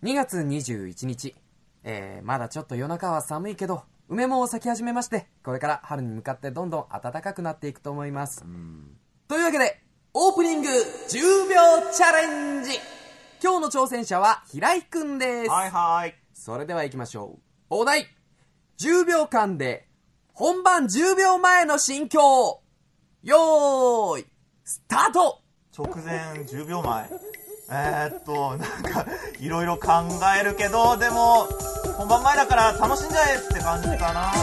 2月21日、まだちょっと夜中は寒いけど梅も咲き始めまして、これから春に向かってどんどん暖かくなっていくと思います。というわけでオープニング10秒チャレンジ。今日の挑戦者は平井くんです。 はいはい。 それでは行きましょう。お題、10秒間で本番10秒前の心境。よーいスタート。 直前10秒前。なんかいろいろ考えるけど、でも本番前だから楽しんじゃえって感じかな。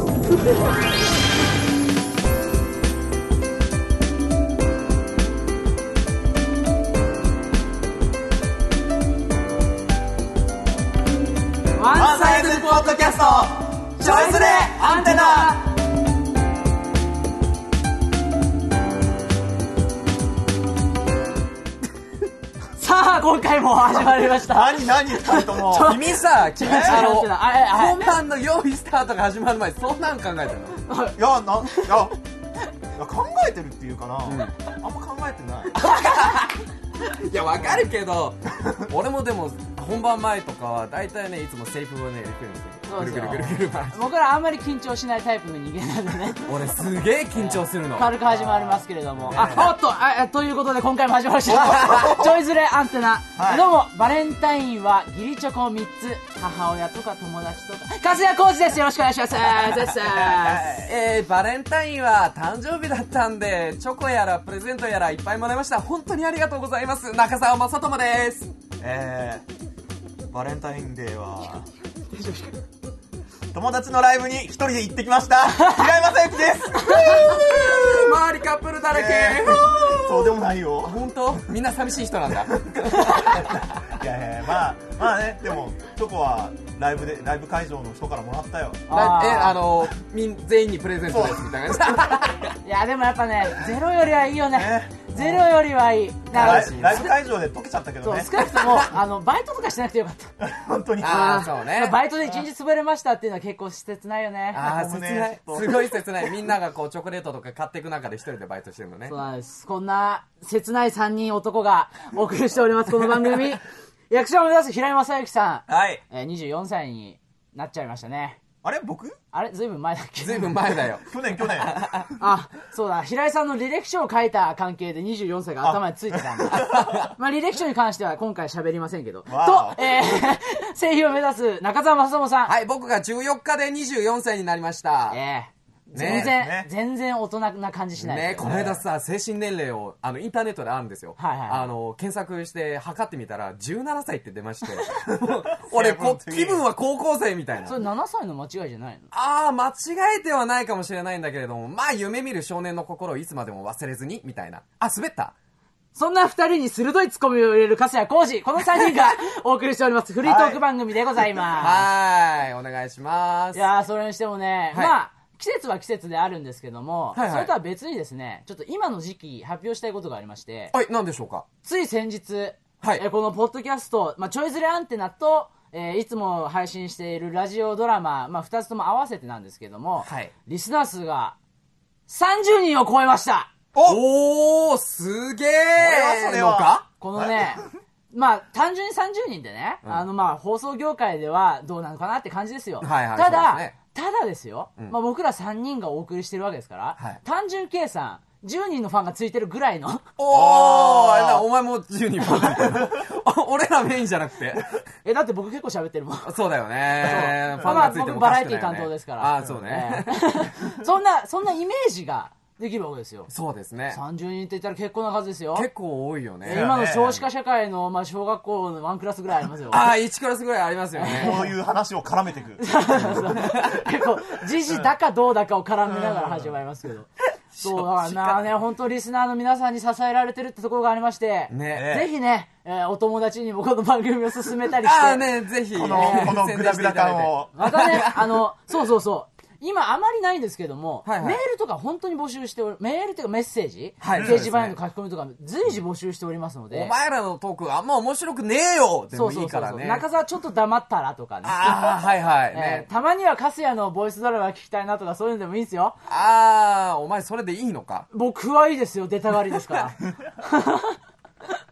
ワンサイズポッドキャストちょいずれアンテナ。 さあ今回も始まりました。 何2人とも。 君さ、本番の用意スタートが始まる前そんなん考えてるの？ いや考えてるっていうかな、あんま考えてない。 いやわかるけど俺もでも本番前とかは大体ね、いつもセリフをね言ってるんですよ。ぐるぐるぐるぐる回して。 僕らあんまり緊張しないタイプの人間なんでね。 俺すげえ緊張するの。 軽く始まりますけれども、ということで今回も始まりましたちょいずれアンテナ、 はい、 どうもバレンタインは義理チョコ3つ、母親とか友達とか粕谷浩二です。よろしくお願いしますバレンタインは誕生日だったんでチョコやらプレゼントやらいっぱいもらいました。本当にありがとうございます。中澤正智です。 バレンタインデーは友達のライブに一人で行ってきました平井正幸です周りカップルだらけ、 そうでもないよ。 本当？みんな寂しい人なんだいやまあね、でもチョコはライブ会場の人からもらったよ。 全員にプレゼントですみたいな感じ。 いやでもやっぱね、ゼロよりはいいよね。ゼロよりはいい。 ライブ会場で溶けちゃったけどね。 少なくともバイトとかしなくてよかった本当に。 そうね。 バイトで1日潰れましたっていうのは結構切ないよね。 切ない。すごい切ない。みんながこうチョコレートとか買っていく中で一人でバイトしてるのね。 そうなんです。こんな切ない3人男がお送りしておりますこの番組。役者を目指す平井正幸さん、 はい、 24歳になっちゃいましたね。 あれ僕？あれずいぶん前だっけ？ ずいぶん前だよ去年あ、そうだ、平井さんの履歴書を書いた関係で24歳が頭についてたんだまあ履歴書に関しては今回喋りませんけどと、声優を目指す中澤正智さん。 はい、僕が14日で24歳になりました。 全然大人な感じしないね。この間さ、精神年齢をインターネットであるんですよ。検索して測ってみたら17歳って出まして俺気分は高校生みたいな。 それ7歳の間違いじゃないの？ 間違えてはないかもしれないんだけれども、まあ夢見る少年の心をいつまでも忘れずにみたいな。滑った。 そんな2人に鋭いツッコミを入れる粕谷浩二、この3人がお送りしておりますフリートーク番組でございます。 はい、お願いします。 いやそれにしてもね、まあ季節は季節であるんですけども、それとは別にですね、ちょっと今の時期発表したいことがありまして。 はい、何でしょうか？ つい先日、このポッドキャスト、ちょいずれアンテナと、いつも配信しているラジオドラマ、2つとも合わせてなんですけども、リスナー数が30人を超えました。 おー、すげーのか？ このね単純に30人でね、放送業界ではどうなのかなって感じですよ。ただですよ、僕ら3人がお送りしてるわけですから、単純計算10人のファンがついてるぐらいのお前も10人ファンついてる俺らメインじゃなくてだって僕結構喋ってるもん。 そうだよね。ファンがついてもおかしくないよね。 僕バラエティ担当ですから。 そうねそんなイメージができるわけですよ。 そうですね。 30人って言ったら結構な数ですよ。 結構多いよね。 今の少子化社会の、小学校の1クラスぐらいありますよ。 1クラスぐらいありますよね。 こういう話を絡めていく。 結構時事だかどうだかを絡めながら始まりますけど。そうだからね、本当リスナーの皆さんに支えられてるってところがありまして、ぜひね、お友達にもこの番組を進めたりして、 ぜひこのグダグダ感をまたね、そう今あまりないんですけども、メールとか本当に募集しており、メールというかメッセージ、掲示板への書き込みとか随時募集しておりますので、 お前らのトークあんま面白くねえよでもいいからね。 中澤ちょっと黙ったらとかね、たまには粕谷のボイスドラマ聞きたいなとかそういうのでもいいんですよ。 お前それでいいのか？ 僕はいいですよ、出たがりですから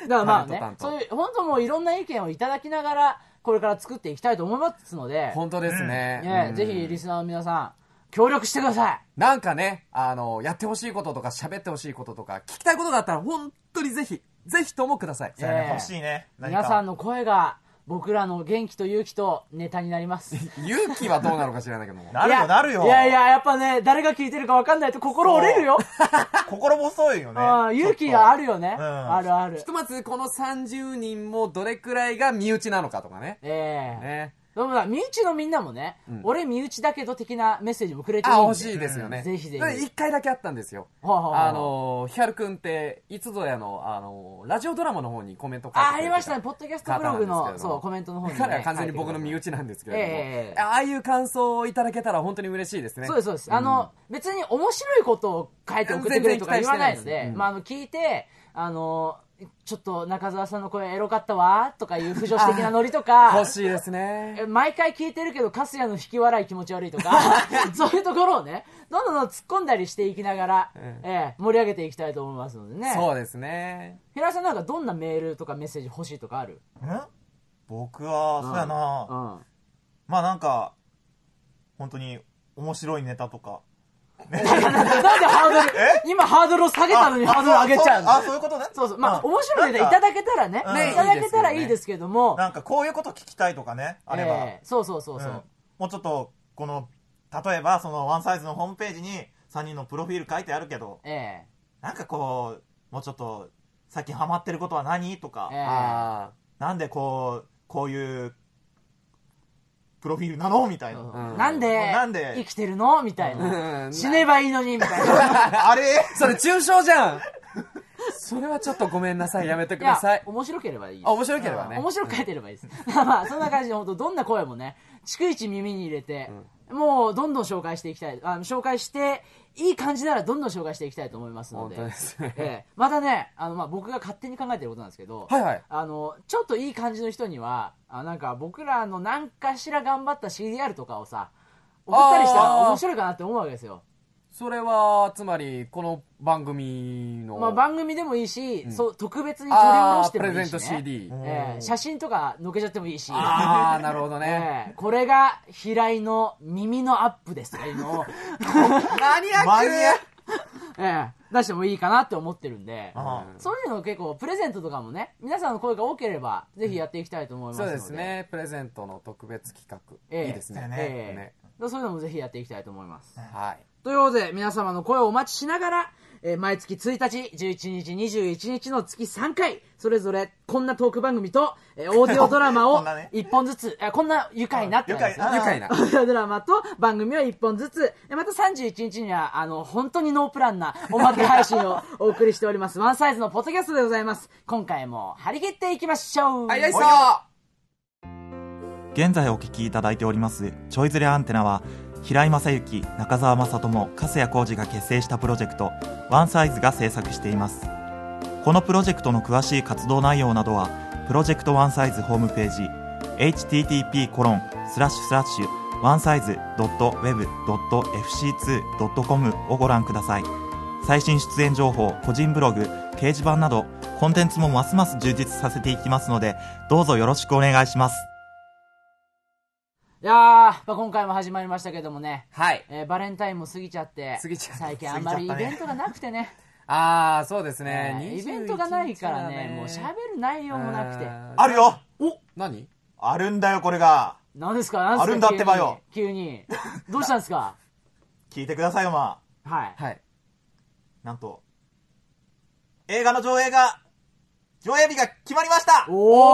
からまあね、そういう本当もういろんな意見をいただきながらこれから作っていきたいと思いますので、 本当ですね。 ぜひリスナーの皆さん協力してください。 なんかね、やってほしいこととか喋ってほしいこととか聞きたいことがあったら本当にぜひともください。 欲しいね。 皆さんの声が僕らの元気と勇気とネタになります。 勇気はどうなのか知らないけども。 なるよ。 いややっぱね、誰が聞いてるか分かんないと心折れるよ。 心細いよね。 勇気があるよね。あるある。 ひとまずこの30人もどれくらいが身内なのかとかね。でも身内のみんなもね、俺身内だけど的なメッセージもくれていいんで。 欲しいですよね。 ぜひぜひ。 1回だけあったんですよ。ヒャルくんっていつぞやのラジオドラマの方にコメント書いてくれてた。 ありましたね。ポッドキャストブログのコメントの方にね。 彼は完全に僕の身内なんですけれども、ああいう感想をいただけたら本当に嬉しいですね。 そうです。別に面白いことを書いて送ってくれとか言わないので、聞いてちょっと中澤さんの声エロかったわとかいう不女子的なノリとか欲しいですね。 毎回聞いてるけどカスヤの引き笑い気持ち悪いとかそういうところをねどんどん突っ込んだりしていきながら、盛り上げていきたいと思いますのでね。 そうですね。 平井さんなんかどんなメールとかメッセージ欲しいとかある？ 僕はそうやな、まあなんか本当に面白いネタとかなんでハードル今ハードルを下げたのにハードル上げちゃうの？ そういうことね。 そう面白いネタいただけたらね、いただけたらいいですけども、 なんかこういうこと聞きたいとかねあれば、 そう、 もうちょっとこの例えばそのワンサイズのホームページに3人のプロフィール書いてあるけど、なんかこうもうちょっと最近ハマってることは何とか、なんでこういうプロフィールなのみたいな、 なんで生きてるのみたいな、死ねばいいのにみたいなあれそれ中傷じゃん。それはちょっとごめんなさい、やめてください。 面白ければいい。 面白ければね、 面白く書いてればいいですまあそんな感じで本当どんな声もね逐一耳に入れて、もうどんどん紹介していきたい。紹介していい感じならどんどん紹介していきたいと思いますので。 本当ですね。 またね、僕が勝手に考えてることなんですけど、ちょっといい感じの人にはなんか僕らの何かしら頑張った CDR とかをさ送ったりしたら面白いかなって思うわけですよ。 それはつまりこの番組の、 番組でもいいし、特別に取り下ろしてもいいし、ね、 プレゼント CD、 写真とか載けちゃってもいいし、 なるほどね、 これが平井の耳のアップですとかいうのをマニアック出してもいいかなって思ってるんで、そういうの結構プレゼントとかもね、皆さんの声が多ければぜひやっていきたいと思いますので。 そうですね、プレゼントの特別企画、いいですね、 そういうのもぜひやっていきたいと思います。 ということで皆様の声をお待ちしながら、毎月1日、11日、21日の月3回、それぞれこんなトーク番組と、オーディオドラマを1本ずつ、こんな愉快なって感じですよ。 愉快な。 オーディオドラマと番組を1本ずつ、また31日には、本当にノープランなおまけ配信をお送りしております。ワンサイズのポッドキャストでございます。今回も張り切っていきましょう。 現在お聞きいただいておりますちょいずれアンテナは、平井正幸、中澤正智、粕谷浩二が結成したプロジェクトワンサイズが制作しています。このプロジェクトの詳しい活動内容などはプロジェクトワンサイズホームページ http://onesize.web.fc2.com をご覧ください。最新出演情報、個人ブログ、掲示板などコンテンツもますます充実させていきますので、どうぞよろしくお願いします。 いやー、今回も始まりましたけどもね、バレンタインも過ぎちゃって最近あんまりイベントがなくてねそうですね、 イベントがないからね、もう喋る内容もなくて。 あるよ。 何あるんだよ、これが。 何ですかあるんだってばよ。 急にどうしたんですか聞いてくださいよ。なんと映画の上映日が決まりました。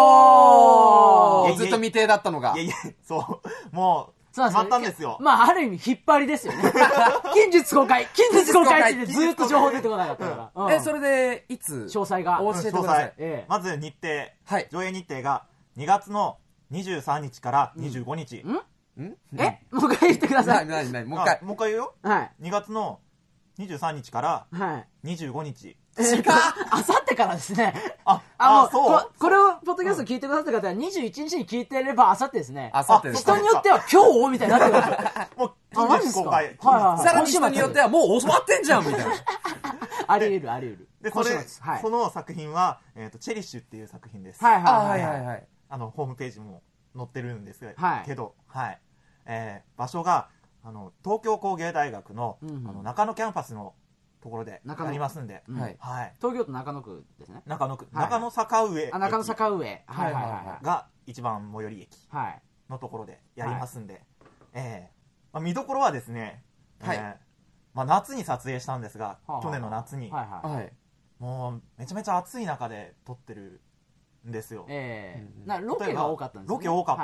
ずっと未定だったのが、 もう決まったんですよ。 ある意味引っ張りですよね近日公開ってずっと情報出てこなかったから、 それでいつ詳細が教えてください。 まず日程、上映日程が2月の23日から25日。 もう一回言ってください。 もう一回言うよ。2月の23日から25日。 あさってからですね。 これをポッドキャスト聞いてくださった方は21日に聞いてればあさってですね。 人によっては今日みたいになってるんですよ。 もう近日公開。 さらに人によってはもう終わってんじゃんみたいな。 あり得る。 でその作品は、チェリッシュっていう作品です。 ホームページも載ってるんですけど、場所が東京工芸大学の、中野キャンパスのところでやりますんで、 東京都中野区ですね。 中野坂上中野坂上が一番最寄り駅のところでやりますんで、見どころはですね、夏に撮影したんですが、去年の夏に、もうめちゃめちゃ暑い中で撮ってるんですよ。 ロケが多かったんですね。 ロケ多かった。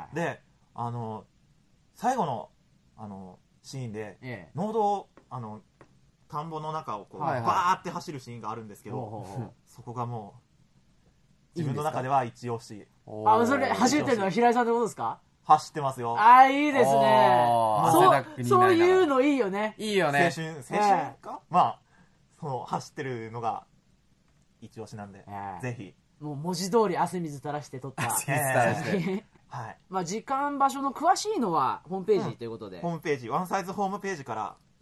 で、最後のシーンで、農道田んぼの中をこうバーって走るシーンがあるんですけど、そこがもう自分の中では一押し。 それ走ってるのは平井さんってことですか？ 走ってますよ。 いいですね。そういうのいいよね。 いいよね。 青春か？まあ、走ってるのが一押しなんで、ぜひ。 もう文字通り汗水垂らして撮った。時間場所の詳しいのはホームページということで。 ホームページ、ワンサイズホームページから、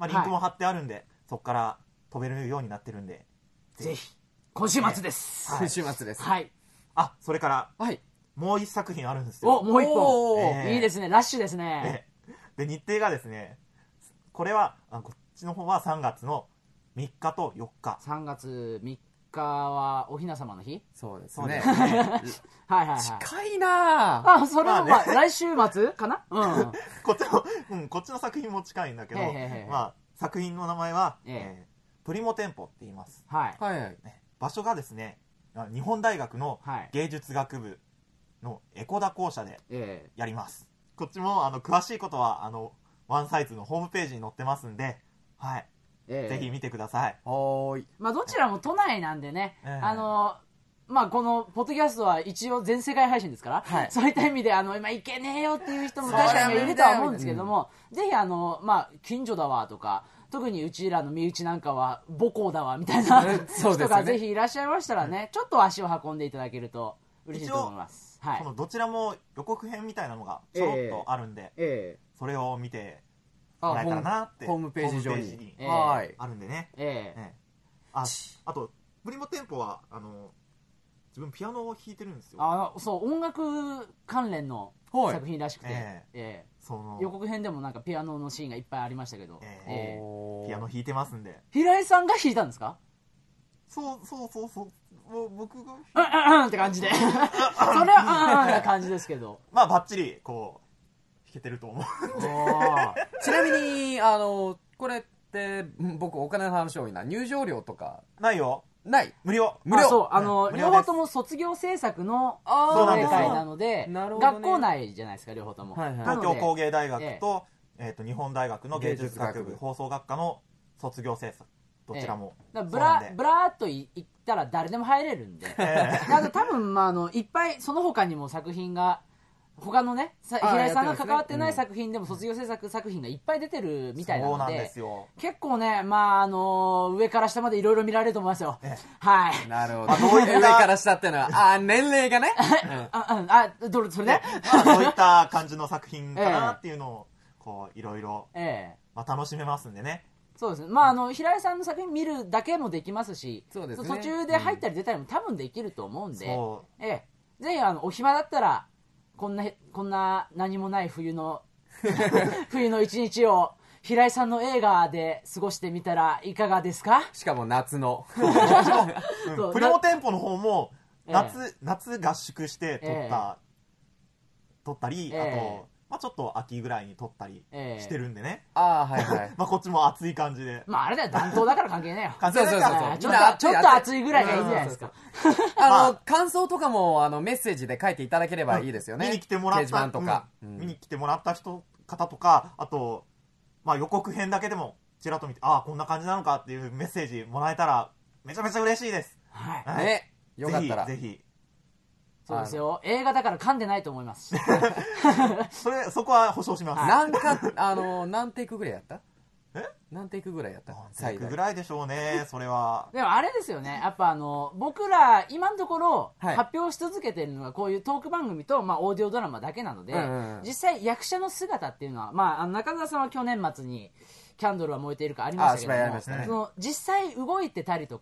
リンクも貼ってあるんで、そこから飛べるようになってるんで、 ぜひ。今週末です。 今週末です。 それから、もう一作品あるんですよ。 もう一本。いいですね。ラッシュですね。 で、日程がですね、これは、こっちの方は3月の3日と4日。 3月3日はおひなさまの日？ そうですね。 近いな。 それは来週末かな？ こっちの作品も近いんだけど、作品の名前は、プリモテンポって言います。場所がですね、日本大学の芸術学部のエコダ校舎でやります。こっちも詳しいことはワンサイズのホームページに載ってますんで、ぜひ見てください。 どちらも都内なんでね、このポッドキャストは一応全世界配信ですから、そういった意味で今行けねえよっていう人も確かにいるとは思うんですけども、ぜひ近所だわとか、特にうちらの身内なんかは母校だわみたいな人がぜひいらっしゃいましたらね、ちょっと足を運んでいただけると嬉しいと思います。 このどちらも予告編みたいなのがちょろっとあるんで、それを見てもらえたらなって。 ホームページ上にあるんでね。あとプリモテンポは自分ピアノを弾いてるんですよ。 音楽関連の作品らしくて、予告編でもなんかピアノのシーンがいっぱいありましたけど、 ピアノ弾いてますんで。 平井さんが弾いたんですか？ そうもう僕がって感じでそれはな感じですけど、 バッチリこう弾けてると思う。 ちなみにこれって僕お金の話多いな。入場料とかないよ。 ない。 無料。 両方とも卒業制作の上映会なので、学校内じゃないですか、両方とも。 東京工芸大学と日本大大大学学部放送学科の卒業制作、どちらも。 ブラーっと行ったら誰でも入れるんで、多分いっぱいその他にも作品が、他のね、平井さんが関わってない作品でも卒業制作作品がいっぱい出てるみたいなので、結構ね、上から下までいろいろ見られると思いますよ。 なるほど。上から下っていうのは、年齢がね。 それね。 そういった感じの作品かなっていうのを、こう、いろいろ、楽しめますんでね。 そうですね。平井さんの作品見るだけもできますし、途中で入ったり出たりも多分できると思うんで、ぜひお暇だったら、こんな何もない冬の一日を平井さんの映画で過ごしてみたらいかがですか？ しかも夏のプリモテンポの方も夏合宿して撮ったり、あとちょっと秋ぐらいに撮ったりしてるんでね。こっちも暑い感じで。 あれだよ、暖冬だから関係ねえよ。 ちょっと暑いぐらいがいいんじゃないですか。 感想とかもメッセージで書いていただければいいですよね。 見に来てもらった方とか、あと予告編だけでもちらっと見て、こんな感じなのかっていうメッセージもらえたらめちゃめちゃ嬉しいです。 よかったらぜひ。 そうですよ。映画だから噛んでないと思います。 そこは保証します。 何テイクぐらいやった？何テイクぐらいやった？ 何テイクぐらいでしょうね、それは。 でもあれですよね。やっぱ僕ら今のところ発表し続けてるのがこういうトーク番組とオーディオドラマだけなので、実際役者の姿っていうのは、中澤さんは去年末にキャンドルは燃えているかありましたけども、実際動いてたりとか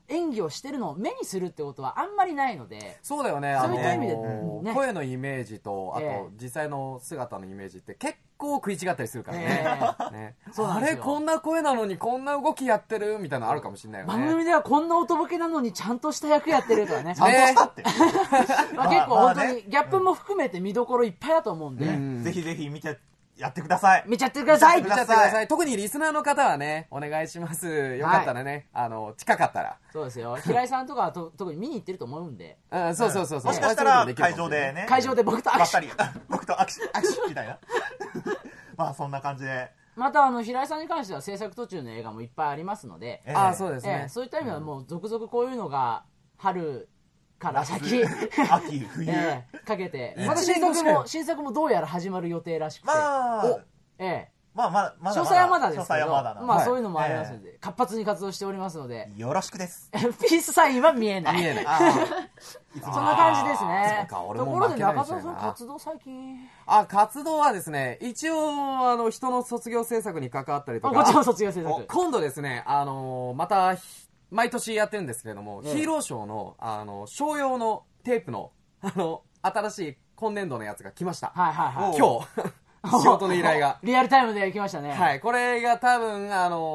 演技をしてるのを目にするってことはあんまりないので、 そうだよね。 そういった意味で、 ね、声のイメージとあと実際の姿のイメージって結構食い違ったりするからね。あれこんな声なのにこんな動きやってるみたいなのあるかもしれないよね。 番組ではこんな音ボケなのにちゃんとした役やってるとかね。 ちゃんとしたって。 結構本当にギャップも含めて見どころいっぱいだと思うんで、 ぜひぜひ見てやってください。 見ちゃってください。 見ちゃってください。特にリスナーの方はね、お願いします。よかったらね、近かったら。 そうですよ。平井さんとかは特に見に行ってると思うんで。 そうそうそう。 もしかしたら会場でね。 会場で僕と握手。 僕と握手みたいな。まあそんな感じで。 また平井さんに関しては制作途中の映画もいっぱいありますので。 そうですね。 そういった意味ではもう続々こういうのが春から先秋冬かけて、また新作もどうやら始まる予定らしくて、詳細はまだですけど、まあそういうのもありますので、活発に活動しておりますので、 よろしくです。 ピースサインは見えない。そんな感じですね。ところで中澤さん活動最近？ 活動はですね、一応人の卒業制作に関わったりとか、 こっちも卒業制作。 今度ですね、また毎年やってるんですけれども、ヒーローショーの商用のテープの新しい今年度のやつが来ました。今日仕事の依頼がリアルタイムで来ましたね。 はい、これが多分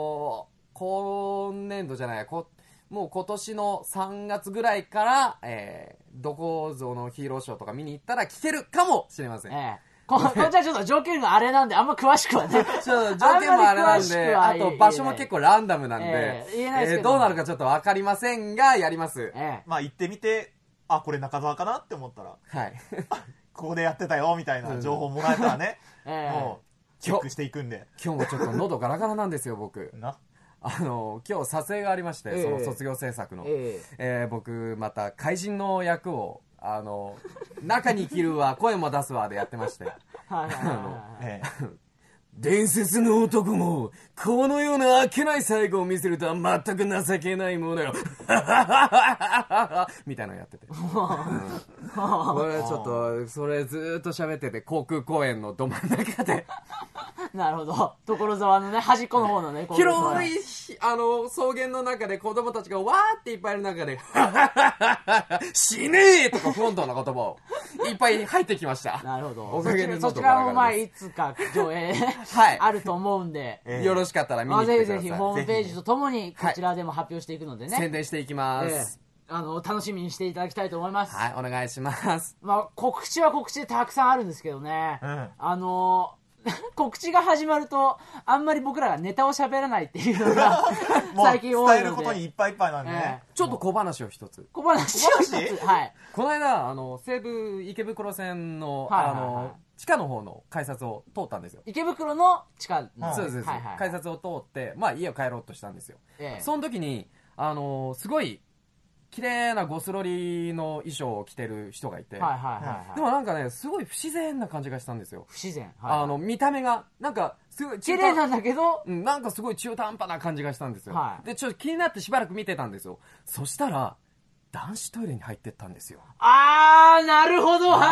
今年度じゃない、もう今年の3月ぐらいから、どこぞのヒーローショーとか見に行ったら聞けるかもしれません。 こっちはちょっと条件があれなんであんま詳しくはね。 条件もあれなんで、あと場所も結構ランダムなんで、どうなるかちょっと分かりませんが、やります。 まあ行ってみて、これ中澤かなって思ったら、 はい。 ここでやってたよみたいな情報もらえたらね、もうチェックしていくんで。 今日もちょっと喉ガラガラなんですよ、僕。今日撮影がありまして、その卒業制作の。僕、また怪人の役を、中に着るわ、声も出すわでやってまして。伝説の男も、このようなあっけない最後を見せるとは全く情けないものよ。みたいなのやってて。これちょっと、それずーっと喋ってて、航空公園のど真ん中で。 なるほど。所沢のね、端っこの方のね、 広い、草原の中で子供たちがわーっていっぱいいる中で、死ねーとか本当の言葉をいっぱい入ってきました。 なるほど。 おかげでそちらもまあ、いつか上映あると思うんで、 よろしかったら見に来てください。 ぜひぜひホームページとともにこちらでも発表していくのでね。 宣伝していきます。 楽しみにしていただきたいと思います。 はい、お願いします。 まあ、告知は告知でたくさんあるんですけどね。告知が始まるとあんまり僕らがネタを喋らないっていうのが最近多いので伝えることにいっぱいいっぱいなんでね、 ちょっと小話を一つ。 小話はい。 この間西武池袋線の地下の方の改札を通ったんですよ。 池袋の地下のそうです、改札を通ってまあ家を帰ろうとしたんですよ。その時にすごい綺麗なゴスロリの衣装を着てる人がいて、でもなんかねすごい不自然な感じがしたんですよ。 不自然。 見た目がなんかすごい綺麗なんだけど、 なんかすごい中途半端な感じがしたんですよ。でちょっと気になってしばらく見てたんですよ。そしたら男子トイレに入ってったんですよ。 なるほど。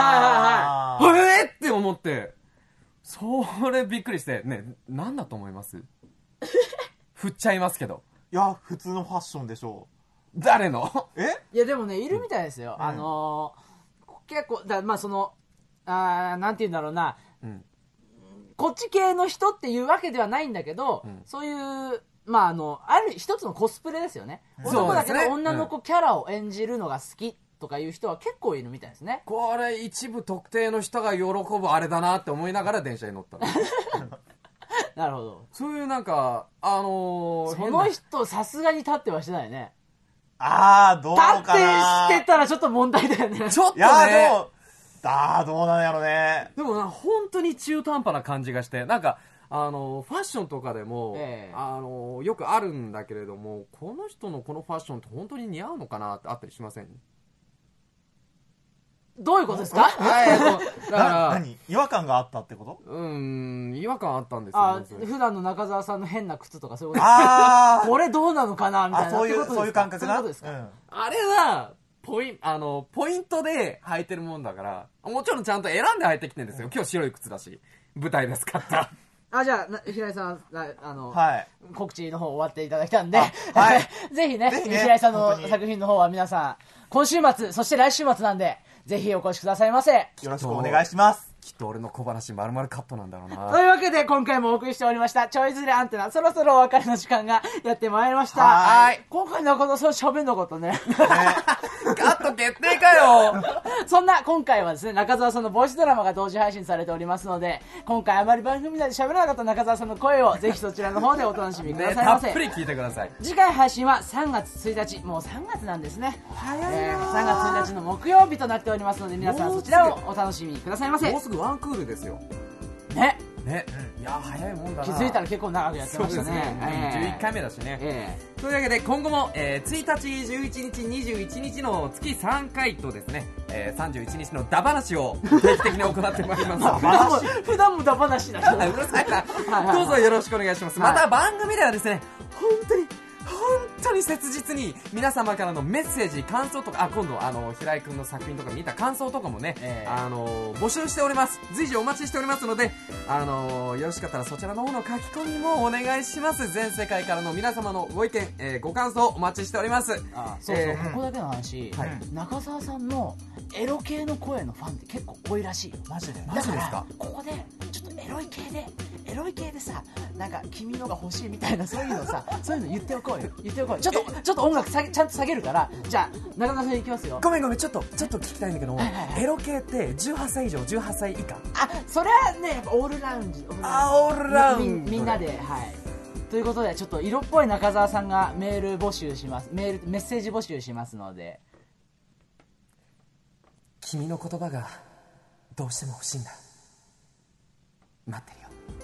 って思って、それびっくりしてね。何だと思います？振っちゃいますけど。 いや普通のファッションでしょう。 誰の？ いやでもねいるみたいですよ。結構まあなんて言うんだろうな、こっち系の人っていうわけではないんだけど、そういうまあある一つのコスプレですよね。男だけど女の子キャラを演じるのが好きとかいう人は結構いるみたいですね。 これ一部特定の人が喜ぶあれだなって思いながら電車に乗ったの。 なるほど。 そういうなんかその人さすがに立ってはしてないね。 どうかな。 立ってしてたらちょっと問題だよね。 ちょっとね。 でもどうなんやろね。 でも本当に中途半端な感じがして、なんかファッションとかでも、よくあるんだけれども、この人のこのファッションって本当に似合うのかなってあったりしません？ どういうことですか？ だから何違和感があったってこと？ 違和感あったんですよ。 普段の中澤さんの変な靴とかそういうことこれどうなのかなみたいな。 そういう感覚な。 そういうことですか？ あれはポイントで履いてるもんだから、もちろんちゃんと選んで履いてきてるんですよ。今日白い靴だし舞台で使ったじゃあ平井さんはい、 告知の方終わっていただきたんで、はい、ぜひね平井さんの作品の方は皆さん今週末そして来週末なんでぜひお越しくださいませ。よろしくお願いします。 きっと俺の小話丸々カットなんだろうな。 というわけで今回もお送りしておりましたちょいずれアンテナ、そろそろお別れの時間がやってまいりました。はい。今回中澤さん喋んなかったね。 カット決定かよ。 そんな今回はですね、中澤さんのボイスドラマが同時配信されておりますので、今回あまり番組内で喋らなかった中澤さんの声をぜひそちらの方でお楽しみくださいませ。 たっぷり聞いてください。 次回配信は3月1日、もう3月なんですね。早いな。3月1日の木曜日となっておりますので、皆さんそちらをお楽しみくださいませ。 もうすぐワンクールですよ。 ね。 いや早いもんだな。 気づいたら結構長くやってましたね。 11回目だしね。というわけで今後も、1日、11日、21日の月3回とですね、31日のダ話を定期的に行ってまいりますので普段もダ話だうるさいな。どうぞよろしくお願いします。また番組ではですね、本当に切実に皆様からのメッセージ、感想とか、今度平井くんの作品とか見た感想とかもね、募集しております。随時お待ちしておりますので、よろしかったらそちらの方の書き込みもお願いします。全世界からの皆様のご意見、ご感想お待ちしております。 そう、ここだけの話、中澤さんのエロ系の声のファンって結構多いらしいよ。 マジでですか。ここでちょっとエロい系でさ、なんか君のが欲しいみたいな、そういうのさ、そういうの言っておこうよ。ちょっと音楽ちゃんと下げるから、じゃあ中澤さんいきますよ。 ごめんちょっと聞きたいんだけど、エロ系って18歳以上18歳以下？ それはね、やっぱオールラウンド。 オールラウンド。 みんなで、はい。ということでちょっと色っぽい中澤さんがメッセージ募集しますので。 君の言葉がどうしても欲しいんだ。待って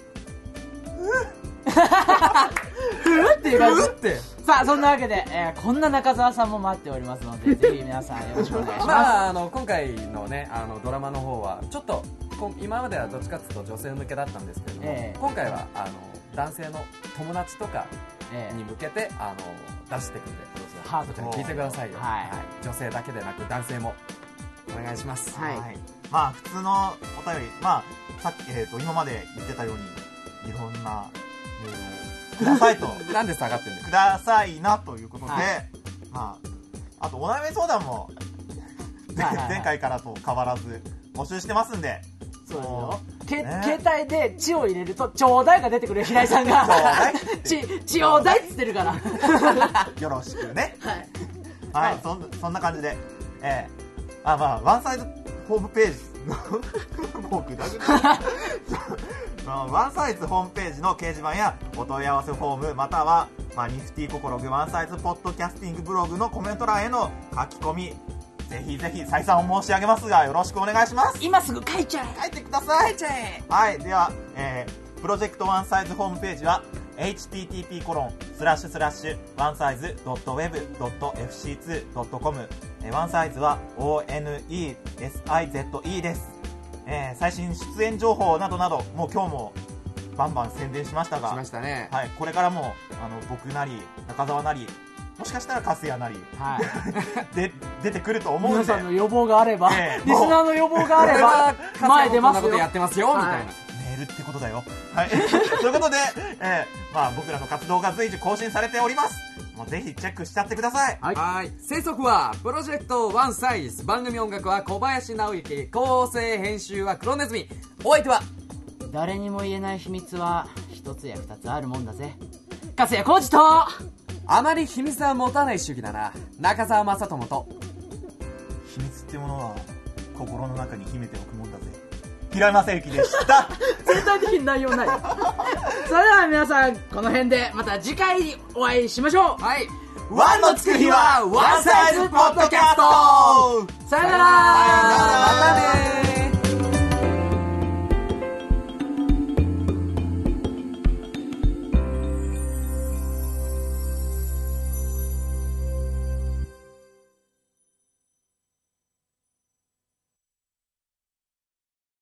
るよ。 っていう感じ。さあそんなわけで、こんな中澤さんも待っておりますので、ぜひ皆さんよろしくお願いします。 今回のねドラマの方はちょっと今まではどっちかっていうと女性向けだったんですけれども、今回は男性の友達とかに向けて出していくんで、ハート聞いてくださいよ。女性だけでなく男性もお願いします。 まあ普通のお便り、さっき今まで言ってたようにいろんなメールをくださいとなんで下がってるんくださいなということで、あとお悩み相談も前回からと変わらず募集してますんで。 そうですよ。携帯で血を入れるとちょうだいが出てくる平井さんがちょうだいっつってるからよろしくね。はい、そんな感じで、ワンサイズホームページもうグダグダワンサイズホームページの掲示板やお問い合わせフォーム、または、ニフティココログワンサイズポッドキャスティングブログのコメント欄への書き込み、ぜひぜひ再三申し上げますがよろしくお願いします。 今すぐ書いてください。 はい、では、プロジェクトワンサイズホームページは http://onesizeweb.fc2.com ワンサイズは ONESIZE です。最新出演情報などなど、もう今日もバンバン宣伝しましたが、 しましたね。 はい、これからも僕なり中澤なり、もしかしたらカスヤなり、で出てくると思うんで、 皆さんの予防があれば、リスナーの予防があれば前出ますよ。 こんなことやってますよみたいな。 メールってことだよ。はい。ということで、僕らの活動が随時更新されております。ぜひチェックしちゃってください。 はい。制作はプロジェクトワンサイズ、番組音楽は小林直之、構成編集は黒ネズミ。お相手は誰にも言えない秘密は一つや二つあるもんだぜ。粕谷浩二と、 あまり秘密は持たない主義だな、中澤正智と。 秘密ってものは心の中に秘めておくもんだぜ、平井正幸でした全体的に内容ない。それでは皆さん、この辺でまた次回にお会いしましょう。 はい。 ワンのつく日はワンサイズポッドキャスト。 さよなら。 またねー。